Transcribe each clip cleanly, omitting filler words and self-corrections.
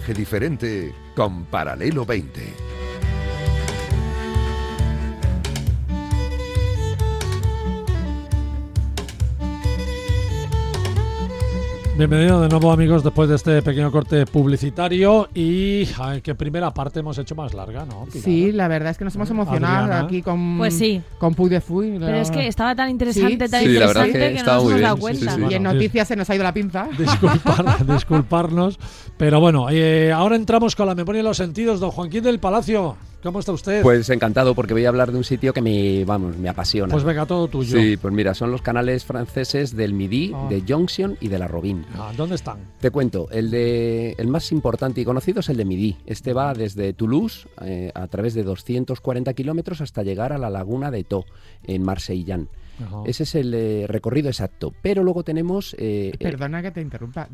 viaje diferente con Paralelo 20. Bienvenidos de nuevo, amigos, después de este pequeño corte publicitario. Y ay, qué primera parte hemos hecho más larga, ¿no, Pilar? Sí, la verdad es que nos hemos emocionado Adriana. aquí con, Pues sí. con Puy de Fui. Pero es que estaba tan interesante, Sí, tan sí, la verdad interesante que que estaba no nos muy hemos dado bien, cuenta. sí, sí, sí. Y en noticias se nos ha ido la pinza. Disculparnos. Pero bueno, ahora entramos con la memoria y los sentidos. Don Joaquín del Palacio, ¿cómo está usted? Pues encantado, porque voy a hablar de un sitio que me apasiona. Pues venga, todo tuyo. Sí, pues mira, son los canales franceses del Midi, de Jonction y de la Robin. ¿Dónde están? Te cuento, el más importante y conocido es el de Midi. Este va desde Toulouse a través de 240 kilómetros hasta llegar a la laguna de Thau, en Marseillan. Ajá. Ese es el recorrido exacto. Pero luego tenemos... Perdona que te interrumpa,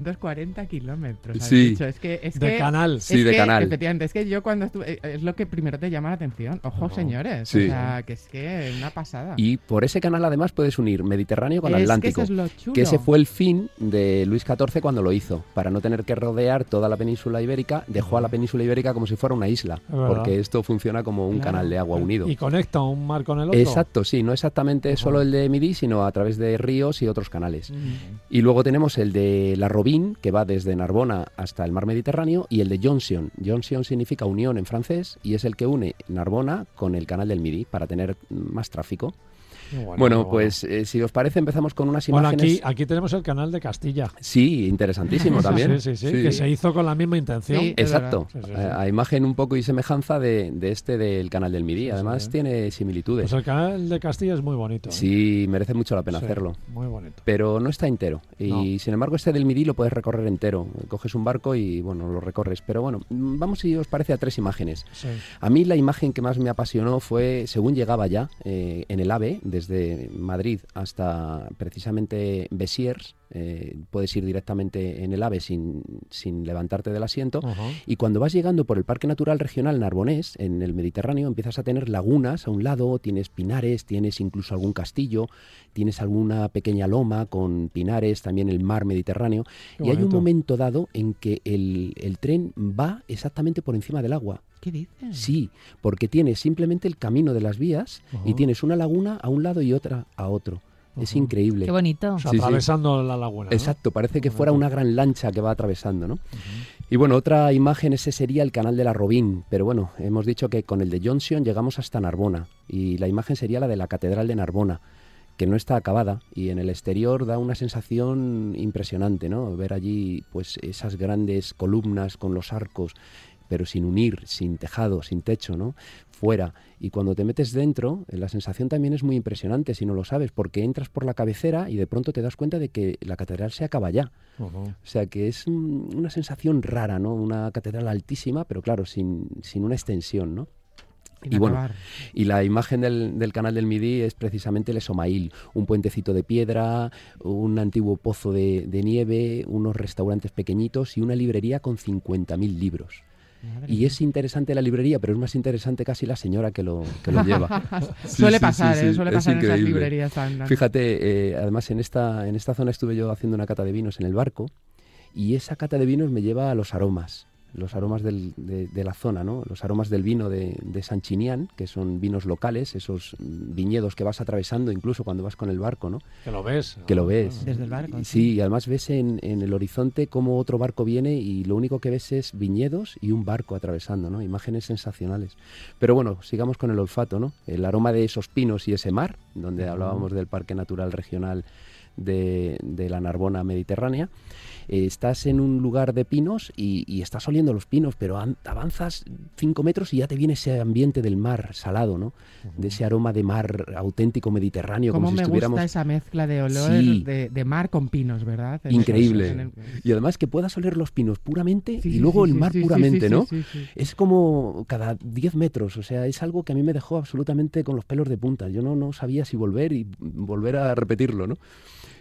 240 kilómetros. has Sí. dicho. De canal. Sí, de canal. Efectivamente, es que yo cuando estuve... Es lo que primero te llama la atención. Ojo, señores. Sí. O sea, que es que una pasada. Y por ese canal además puedes unir Mediterráneo con Atlántico. Que eso es lo chulo. Que ese fue el fin de Luis XIV cuando lo hizo. Para no tener que rodear toda la península ibérica, dejó a la península ibérica como si fuera una isla. verdad. Porque esto funciona como un canal de agua unido. ¿Y conecta un mar con el otro? Exacto, sí, no exactamente solo el de Midi, sino a través de ríos y otros canales. Y luego tenemos el de la Robin, que va desde Narbona hasta el mar Mediterráneo, y el de Jonction. Jonction significa unión en francés y es el que une Narbona con el canal del Midi para tener más tráfico. Bueno, pues si os parece empezamos con unas imágenes. Aquí tenemos el canal de Castilla. Sí, interesantísimo también. Sí, que se hizo con la misma intención. Sí. Exacto, Sí. a imagen un poco y semejanza de este del canal del Midi. Además tiene similitudes. Pues el canal de Castilla es muy bonito. Sí, merece mucho la pena hacerlo. Muy bonito. Pero no está entero. Y sin embargo este del Midi lo puedes recorrer entero. Coges un barco y bueno, lo recorres. Pero bueno, vamos si os parece a tres imágenes. Sí. A mí la imagen que más me apasionó fue según llegaba ya en el AVE, desde Madrid hasta precisamente Besiers. Puedes ir directamente en el AVE sin levantarte del asiento. Y cuando vas llegando por el Parque Natural Regional Narbonés, en el Mediterráneo, empiezas a tener lagunas a un lado, tienes pinares, tienes incluso algún castillo, tienes alguna pequeña loma con pinares, también el mar Mediterráneo. Y hay un momento dado en que el tren va exactamente por encima del agua. ¿Qué dices? Sí, porque tienes simplemente el camino de las vías y tienes una laguna a un lado y otra a otro. Es increíble. Qué bonito. O sea, Sí, sí. atravesando la laguna, ¿no? Exacto, parece que fuera una gran lancha que va atravesando, ¿no? Y bueno, otra imagen, ese sería el canal de la Robin, pero bueno, hemos dicho que con el de Jonction llegamos hasta Narbona y la imagen sería la de la Catedral de Narbona, que no está acabada y en el exterior da una sensación impresionante, ¿no? Ver allí pues esas grandes columnas con los arcos, pero sin unir, sin tejado, sin techo, ¿no? Fuera. Y cuando te metes dentro, la sensación también es muy impresionante, si no lo sabes, porque entras por la cabecera y de pronto te das cuenta de que la catedral se acaba ya. O sea que es una sensación rara, ¿no? Una catedral altísima, pero claro, sin una extensión, ¿no? Y bueno, y la imagen del canal del Midi es precisamente el Somail, un puentecito de piedra, un antiguo pozo de nieve, unos restaurantes pequeñitos y una librería con 50.000 libros. Y es interesante la librería, pero es más interesante casi la señora que lo lleva. Suele pasar en esas increíble. librerías tan... Fíjate, además en esta zona estuve yo haciendo una cata de vinos en el barco y esa cata de vinos me lleva a los aromas de la zona, ¿no? Los aromas del vino de San Chinián, que son vinos locales, esos viñedos que vas atravesando incluso cuando vas con el barco, ¿no? Que lo ves. Que lo ves. Desde el barco. Sí, y además ves en el horizonte cómo otro barco viene y lo único que ves es viñedos y un barco atravesando, ¿no? Imágenes sensacionales. Pero bueno, sigamos con el olfato, ¿no? El aroma de esos pinos y ese mar, donde hablábamos del Parque Natural Regional de la Narbona Mediterránea. Estás en un lugar de pinos y estás oliendo los pinos, pero avanzas 5 metros y ya te viene ese ambiente del mar salado, ¿no? De ese aroma de mar auténtico mediterráneo. Como si me estuviéramos... gusta esa mezcla de olor de mar con pinos, ¿verdad? Increíble. Y además que puedas oler los pinos puramente y luego el mar puramente, ¿no? Sí. Es como cada 10 metros, o sea, es algo que a mí me dejó absolutamente con los pelos de punta. Yo no sabía si volver a repetirlo, ¿no?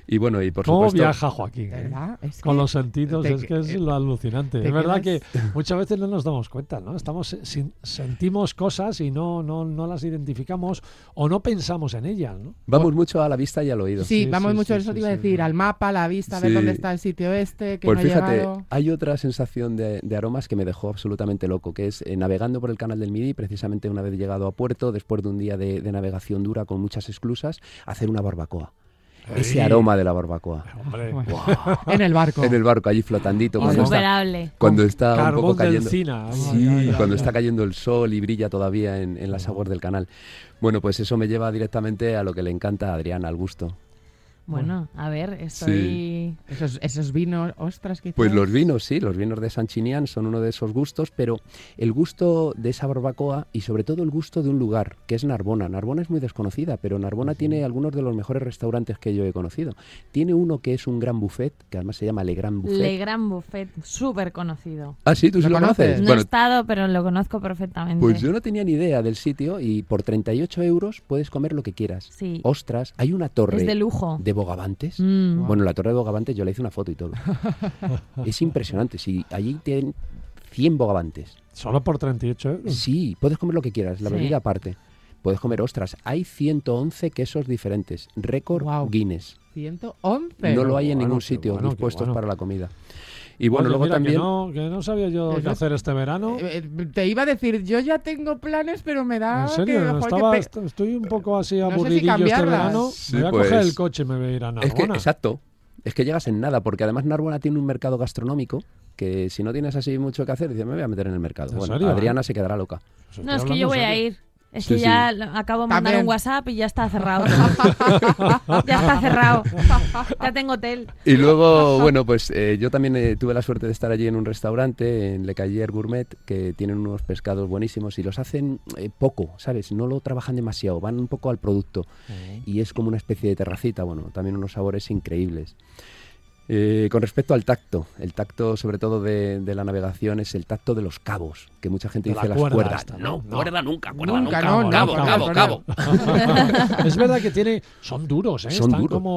Y bueno, y por ¿Cómo supuesto... viaja Joaquín? ¿Verdad? Es Con que los sentidos, te- es que es lo alucinante. te Es verdad que quedas- muchas veces no nos damos cuenta, ¿no? Sentimos cosas y no las identificamos o no pensamos en ellas, ¿no? Vamos mucho a la vista y al oído. Sí, Sí, vamos sí, mucho, sí, eso te sí, iba a sí, decir, sí. al mapa, a la vista, a ver Sí. dónde está el sitio este, que Pues no he fíjate, llegado. hay otra sensación de aromas que me dejó absolutamente loco, que es navegando por el canal del Midi, precisamente una vez llegado a puerto, después de un día de navegación dura con muchas esclusas, hacer una barbacoa. Ese Ey. aroma de la barbacoa. Hombre, Bueno, en el barco. En el barco, allí flotandito, cuando está, Insuperable. cuando está un carbón poco de cayendo. encina. Ay, Sí, ay, ay, cuando ay. está cayendo el sol y brilla todavía en las aguas del canal. Bueno, pues eso me lleva directamente a lo que le encanta a Adrián, al gusto. Bueno, a ver, estoy... Esos vinos, ostras, que Pues los vinos, sí, los vinos de San Chinián son uno de esos gustos, pero el gusto de esa barbacoa y sobre todo el gusto de un lugar, que es Narbona. Narbona es muy desconocida, pero Narbona tiene algunos de los mejores restaurantes que yo he conocido. Tiene uno que es un gran buffet, que además se llama Le Grand Buffet. Le Grand Buffet, súper conocido. Ah, sí, ¿tú sí ¿Lo lo conoces? conoces? No he Bueno, estado, pero lo conozco perfectamente. pues yo no tenía ni idea del sitio y por 38 euros puedes comer lo que quieras. Sí, Ostras, hay una torre es de lujo. de bogavantes. Mm. Bueno, la torre de bogavantes yo le hice una foto y todo. Es impresionante. Sí, allí tienen 100 bogavantes. Solo por 38 euros. Sí, puedes comer lo que quieras, la Sí. bebida aparte. Puedes comer ostras. Hay 111 quesos diferentes. Récord Guau. Guinness. 111. No lo hay en bueno, ningún qué sitio bueno, qué dispuestos bueno. para la comida. Y bueno, Oye, luego mira, también... que no sabía yo qué Eso- hacer este verano. Te iba a decir, yo ya tengo planes, pero me da En serio, que, joder, estaba, que estoy un poco así sé si aburridillo este cambiarlas. verano. Sí, Me voy a pues, coger el coche y me voy a ir a Es que, Narbona. exacto. Es que llegas en nada, porque además Narbona tiene un mercado gastronómico que si no tienes así mucho que hacer, dices, me voy a meter en el mercado. ¿En Bueno, serio? Adriana se quedará loca. Pues estoy No, es que hablando yo en voy a serio. ir. Es Sí, que sí. ya acabo de mandar También. un WhatsApp y ya está cerrado. Ya está cerrado. Ya tengo hotel. Y luego, bueno, pues yo también tuve la suerte de estar allí en un restaurante, en Le Cayer Gourmet, que tienen unos pescados buenísimos y los hacen poco, ¿sabes? No lo trabajan demasiado, van un poco al producto y es como una especie de terracita, bueno, también unos sabores increíbles. Con respecto al tacto, el tacto sobre todo de la navegación es el tacto de los cabos, que mucha gente De dice la las cuerda cuerdas. esta, No, ¿no? cuerda nunca, cuerda Nunca, nunca. no, Cabo, no, cabo, no, cabo. Es verdad que son duros, ¿eh? Son Están duros.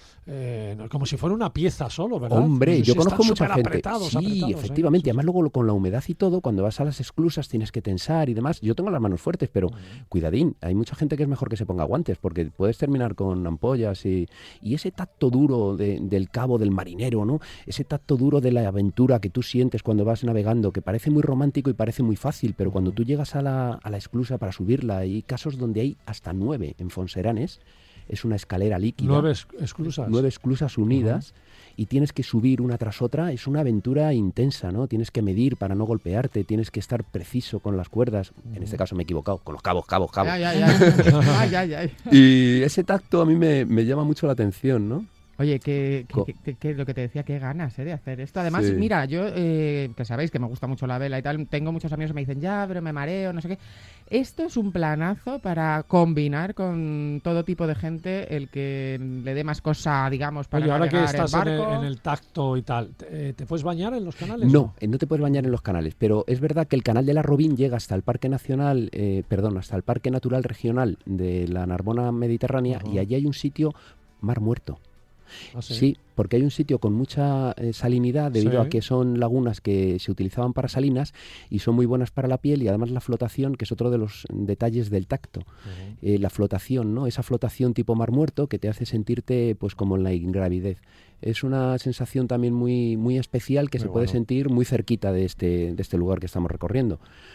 como si fuera una pieza solo, ¿verdad? Hombre, Sí, yo sí, conozco están mucha gente. superapretadados, Sí, apretados, efectivamente. Sí, Además, luego con la humedad y todo, cuando vas a las esclusas tienes que tensar y demás. Yo tengo las manos fuertes, pero cuidadín. Hay mucha gente que es mejor que se ponga guantes porque puedes terminar con ampollas y ese tacto duro del cabo del marinero, ¿no? Ese tacto duro de la aventura que tú sientes cuando vas navegando, que parece muy romántico y parece muy fácil, pero cuando tú llegas a la esclusa para subirla, hay casos donde hay hasta 9 en Fonseranes. Es una escalera líquida. 9 esclusas. 9 esclusas unidas y tienes que subir una tras otra. Es una aventura intensa, ¿no? Tienes que medir para no golpearte, tienes que estar preciso con las cuerdas. En este caso me he equivocado, con los cabos. Ay, ay, ay. Ay, ay, ay. Y ese tacto a mí me llama mucho la atención, ¿no? Oye, que lo que te decía, qué ganas de hacer esto. Además, Sí. mira, yo, que sabéis que me gusta mucho la vela y tal, tengo muchos amigos que me dicen, ya, pero me mareo, no sé qué. Esto es un planazo para combinar con todo tipo de gente, el que le dé más cosa, digamos, para Oye, ahora que navegar estás el en barco. el tacto y tal, ¿te puedes bañar en los canales? No, no te puedes bañar en los canales, pero es verdad que el canal de la Robín llega hasta el Parque Nacional, hasta el Parque Natural Regional de la Narbona Mediterránea y allí hay un sitio mar muerto. Ah, sí. Sí, porque hay un sitio con mucha salinidad debido Sí. a que son lagunas que se utilizaban para salinas y son muy buenas para la piel y además la flotación, que es otro de los detalles del tacto. La flotación, ¿no? Esa flotación tipo mar muerto que te hace sentirte pues como en la ingravidez. Es una sensación también muy, muy especial que Muy se puede bueno. sentir muy cerquita de este lugar que estamos recorriendo.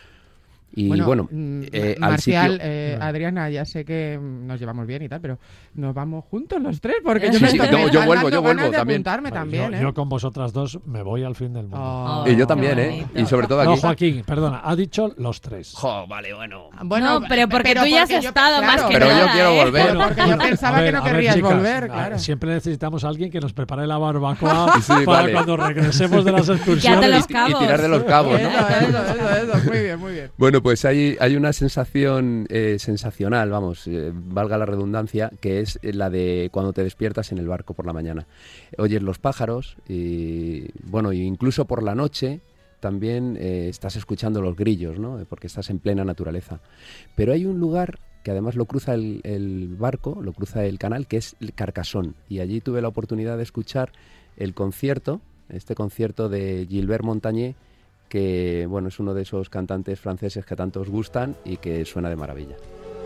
Y bueno, al Marcial, sitio... Adriana, ya sé que nos llevamos bien y tal, pero nos vamos juntos los tres, porque Sí, yo me sí, estoy no, yo dando vuelvo ganas de también. apuntarme también, yo con vosotras dos me voy al fin del mundo. Oh. Y yo qué también, bonito. Y sobre todo No, aquí... Joaquín, perdona, ha dicho los tres. Jo, vale, bueno. Bueno, No, pero porque tú ya has estado más que Pero yo nada, quiero ¿eh? volver. Porque yo pensaba que no querrías chicas, volver, claro. Siempre necesitamos a alguien que nos prepare la barbacoa Sí, para vale. cuando regresemos de las Ya te excursiones. los Y cabos. tirar de los cabos, ¿no? Eso, muy bien, muy bien. Bueno, pues hay una sensación sensacional, vamos, valga la redundancia, que es la de cuando te despiertas en el barco por la mañana. Oyes los pájaros y, bueno, incluso por la noche también estás escuchando los grillos, ¿no? Porque estás en plena naturaleza. Pero hay un lugar que además lo cruza el barco, lo cruza el canal, que es Carcassonne. Y allí tuve la oportunidad de escuchar el concierto, este concierto de Gilbert Montagné, que bueno, es uno de esos cantantes franceses que tanto os gustan y que suena de maravilla.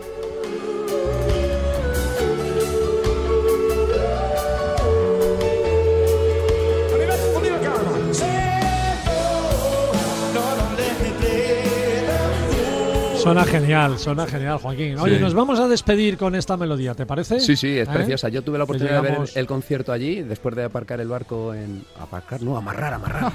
Suena genial, Joaquín. Oye, sí. Nos vamos a despedir con esta melodía, ¿te parece? Sí, sí, es preciosa. Yo tuve la oportunidad de ver el concierto allí, después de aparcar el barco amarrar.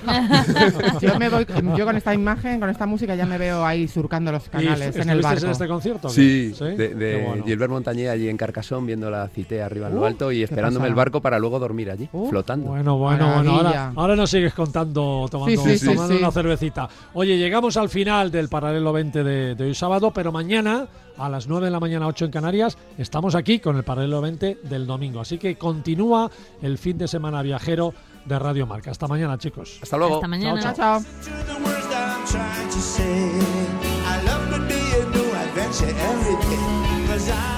Yo con esta imagen, con esta música, ya me veo ahí surcando los canales en el barco. ¿Estuviste en este concierto? Sí, de bueno. Gilbert Montagné allí en Carcassonne, viendo la Cité arriba en lo alto y esperándome el barco para luego dormir allí, flotando. Bueno. Ahora nos sigues contando, tomando una cervecita. Oye, llegamos al final del Paralelo 20 de hoy sábado, pero mañana a las 9 de la mañana, 8 en Canarias, estamos aquí con el Paralelo 20 del domingo. Así que continúa el fin de semana viajero de Radio Marca. Hasta mañana, chicos. Hasta luego. Hasta mañana. Chao. I love to be a new adventure every day, 'cause I